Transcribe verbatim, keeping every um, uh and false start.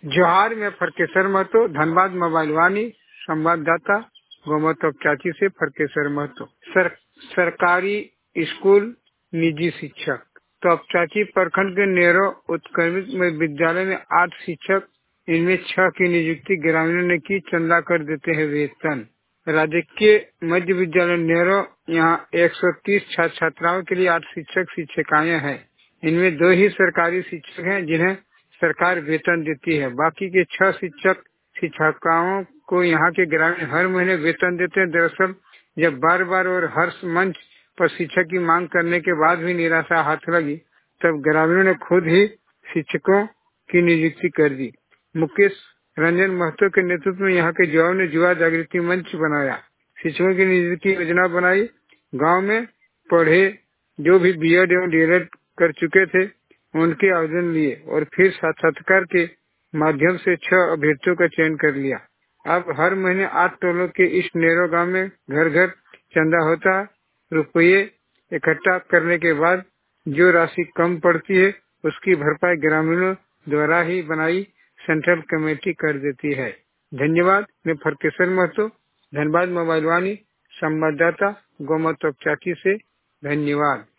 जोहार में फरकेश्वर महतो, धनबाद मोबाइल वाणी, संवाददाता गोमतो चाची से फरकेश्वर महतो। सर, सरकारी स्कूल निजी शिक्षक। तो अब चाची प्रखंड के नेहरू उत्क्रमित में विद्यालय में आठ शिक्षक, इनमें छह की नियुक्ति ग्रामीणों ने की, चंदा कर देते हैं वेतन। राजकीय मध्य विद्यालय नेहरू यहाँ एक सौ तीस छात्र छात्राओं के लिए आठ शिक्षक शिक्षिकाएं हैं। इनमें दो ही सरकारी शिक्षक हैं जिन्हें सरकार वेतन देती है। बाकी के छह शिक्षक शिक्षिकाओं को यहाँ के ग्रामीण हर महीने वेतन देते हैं। दरअसल जब बार बार और हर मंच पर शिक्षक की मांग करने के बाद भी निराशा हाथ लगी, तब ग्रामीणों ने खुद ही शिक्षकों की नियुक्ति कर दी। मुकेश रंजन महतो के नेतृत्व में यहाँ के युवाओं ने युवा जागृति मंच बनाया, शिक्षकों की नियुक्ति योजना बनाई। गांव में पढ़े जो भी बी एड एवं डी एल एड कर चुके थे उनके आवेदन लिए और फिर साक्षात्कार के माध्यम से छह अभ्यर्थियों का चयन कर लिया। अब हर महीने आठ टोलों के इस नेहरू गांव में घर घर चंदा होता है। रुपये इकट्ठा करने के बाद जो राशि कम पड़ती है उसकी भरपाई ग्रामीणों द्वारा ही बनाई सेंट्रल कमेटी कर देती है। धन्यवाद। मैं फरकेश्वर महतो, धनबाद मोबाइल वाणी, संवाददाता गोमतो चाकी से। धन्यवाद।